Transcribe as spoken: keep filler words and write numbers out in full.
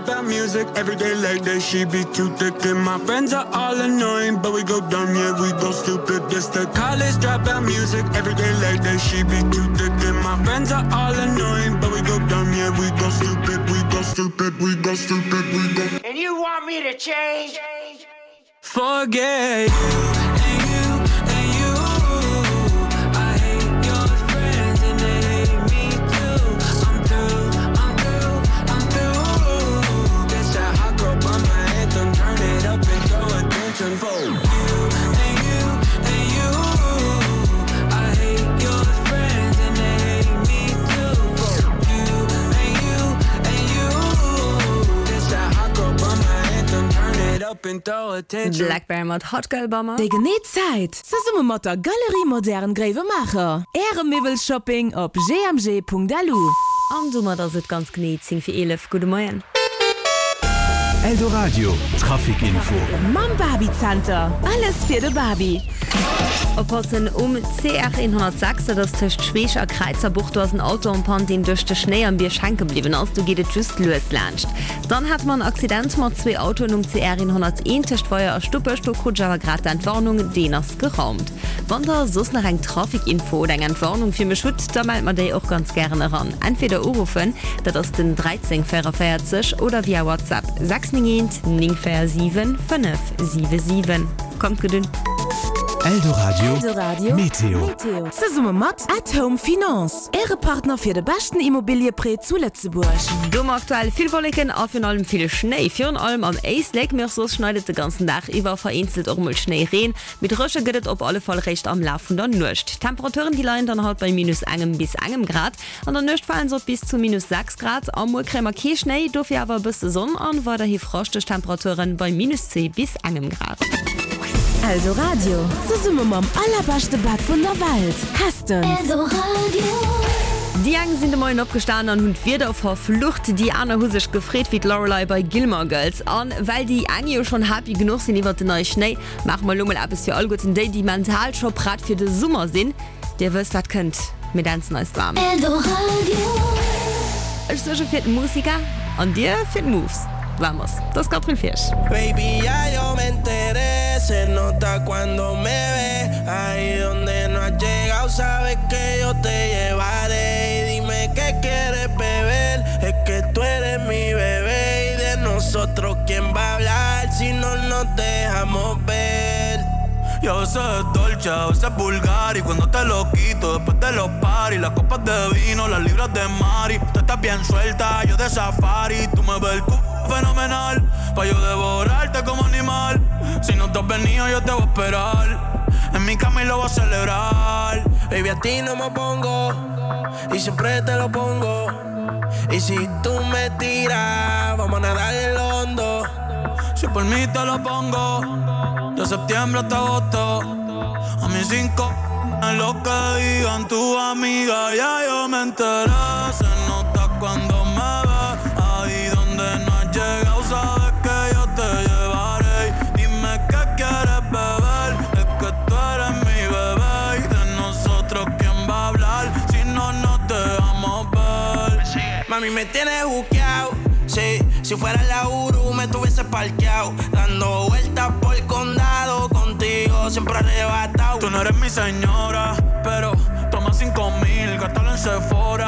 drop out music every day like that. She be too thick and my friends are all annoying, but we go dumb, yeah, we go stupid. This the college dropout music every day like that. She be too thick and my friends are all annoying, but we go dumb, yeah, we go stupid, we go stupid, we go stupid, we go. And you want me to change? Forget you. For you and you and you, I hate your friends and they hate me too. For you and you and you, it's that hot girl bummer anthem. Turn it up and throw attention. Blackberry mat Hot Girl Bummer. De geneet Zeit. Sa summe mat der Galerie modern Grävemacher. Ehre Mivel Shopping op g m g punkt d l u. Am Summer da sit ganz geneet zing fir elef Gute Moien. Eldoradio, Trafikinfo. Mam Barbie Center. Alles für de Barbie. Oppassen um C R hundertsechs, das töcht Schwescher Kreizerbucht aus dem Auto und Pan, den durch den Schnee am Bier schenken geblieben aus, du geht just loslancht. Dann hat man Accident mit zwei Autos um C R hunderteins, töcht Feuer aus Stupperstock, aber gerade Entwarnung, den ist geraumt. Wenn da sonst noch ein Trafikinfo oder eine Entwarnung für mich Schutz, da meldet man die auch ganz gerne ran. Entweder anrufen, das ist den dreizehn vierundvierzig oder via WhatsApp sechs neun neun vier sieben fünf sieben sieben. Kommt gedünnt. Eldoradio, Eldoradio Meteo. Meteo. Ze summe mat at Home Finance. Ehre Partner für de besten Immobilieprä zu Lützeburg. Dumm aktuell viel Wolken, auf in allem viel Schnee. Für in allem am Eis Lake mir so schneidet den ganzen Tag über vereinzelt auch mal Schnee rein. Mit Rösche geht es auf alle Fall recht am Laufen dann nicht. Temperaturen die liegen dann halt bei minus einem bis einem Grad. An der Nacht fallen so bis zu minus sechs Grad. Am Morgen kein Schnee, dafür aber bis zur Sonne an, weil da hier frostige Temperaturen bei minus zwei bis einem Grad. Also Radio, so summe mam allerbeste Bad von der Welt. Hasten. Also Radio. Die Jungen sind morgen abgestanden und wird auf der Flucht. Die Anna Husisch gefreut wie Lorelei bei Gilmore Girls an, weil die Jungen schon happy genug sind über den neuen Schnee. Machen wir mal etwas für alle guten Day, die mental schon bereit für den Sommer sind. Der wisst, was könnt mit tanzen als warm. Also Radio. Ich suche für den Musiker und dir für den Moves. Vamos, das ist Katrin Fisch. Baby, ya yo me enteré, se nota cuando me ve. Ahí donde no has llegado, sabes que yo te llevaré. Y dime qué quieres beber, es que tú eres mi bebé. Y de nosotros, ¿quién va a hablar si no nos dejamos ver? Yo a veces es dolce, a veces es vulgar. Y cuando te lo quito, después de los paris, las copas de vino, las libras de Mari. Tú estás bien suelta, yo de safari. Tú me ves el c*** fenomenal, pa' yo devorarte como animal. Si no te has venido, yo te voy a esperar. En mi cama y lo voy a celebrar. Baby, a ti no me pongo, y siempre te lo pongo. Y si tú me tiras, vamos a nadar en lo hondo. Si por mí te lo pongo, de septiembre hasta agosto. A mis cinco, en lo que digan tu amiga, ya yo me enteré. Se nota cuando me ves, ahí donde no has llegado, sabes que yo te llevaré. Dime qué quieres beber, es que tú eres mi bebé. Y de nosotros, ¿quién va a hablar si no nos dejamos ver? Mami, me tienes buqueado. Sí, si fuera la Uru me tuviese parqueado, dando vueltas por el condado, contigo siempre arrebatado. Tú no eres mi señora, pero toma cinco mil, gástalo en Sephora.